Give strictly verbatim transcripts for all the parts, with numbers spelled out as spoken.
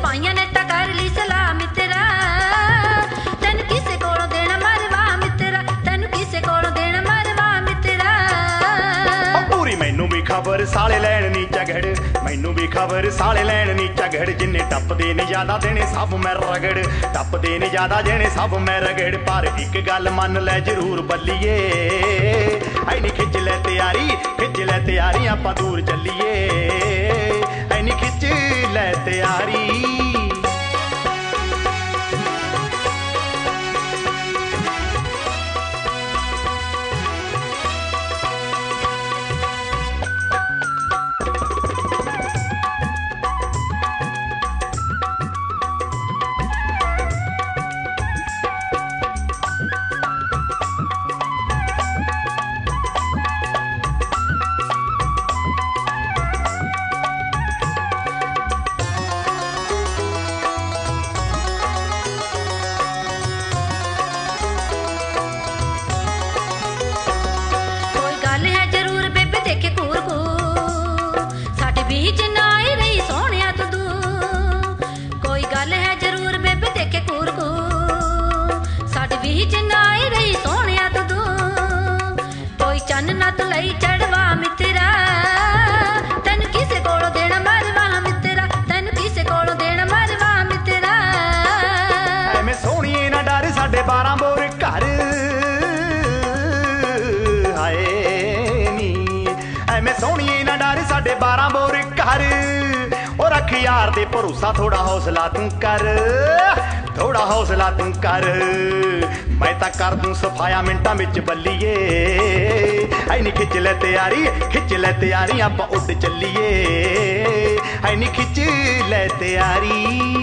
पाइया ने ता कर ली सलाह मित्रा तेन किसे कोलों देना मरवा मित्रा तेन किसे कोलों देना मरवा मित्रा पूरी मैनू भी खबर साले लैन नी झगड़ मैनू भी खबर साले लैन नी झगड़ जिन्ने टपदे ने ज्यादा देने सब मैं रगड़ टपदे ने ज्यादा देने सब मैं रगड़ पर एक गल मन लै जरूर बल्लीए ऐनी खिच लै तैयारी खिच लै तैयारी आपां दूर चलीए ऐनी खिच लै तैयारी बीच ना आई रही सोनिया तू कोई गल है जरूर बेबे देखे कूर को साडे बीच ना आई रही सोनिया तू कोई चन्न ना तू लई चढ़वा मित्रा तेन किसे कोलों देना मरवा मित्रा तेन किसे कोलों देना मरवा मित्रा मैं सोनिए ना डर साडे बारह बोर घर हाय नी मैं सोनिए ना डर साडे बारह बोर घर और रख यार दे भरोसा थोड़ा हौसला तू कर थोड़ा हौसला तू कर मैं तां कर दूं सफाया मिंटां विच बल्लीए ऐनी खिच लै तैयारी खिच लै तैयारी आपां उड चलीए ऐनी खिच लै तैयारी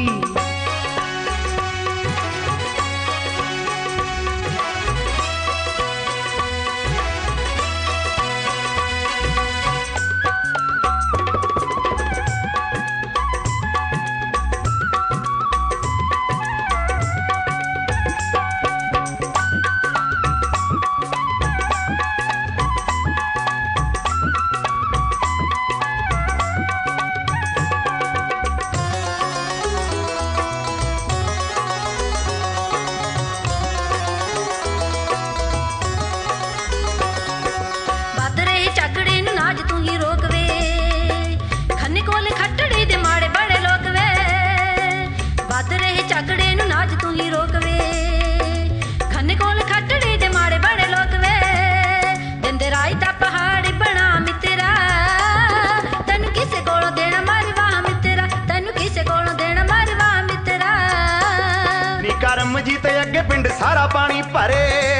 झगड़े नू नाज तू ही रोकवे खन्ने कोल खटड़े दे माड़े बड़े लोग वे दिंदे राई दा पहाड़ बना मित्रा तेनू किसे कोलों देना मरवा मित्रा तेनू किसे कोलों देना मरवा मित्रा नी करम जीते अगे पिंड सारा पानी भरे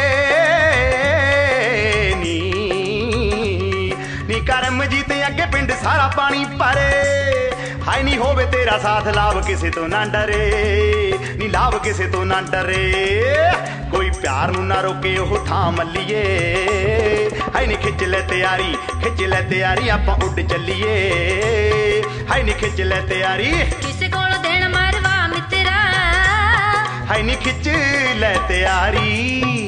नी नी करम जीते अगे पिंड सारा पानी भरे हाय नी होवे तेरा साथ लाभ किसे तो ना डरे नी लाभ किसे तो ना डरे कोई प्यार नू ना रोके ओह थां मल्लीए हाय नी खिच लै तैयारी खिच लै तैयारी आपां उड चलीए हाय नी खिच लै तैयारी किसे कोलों देना मरवा मित्रा हाय नी खिच लै तैयारी।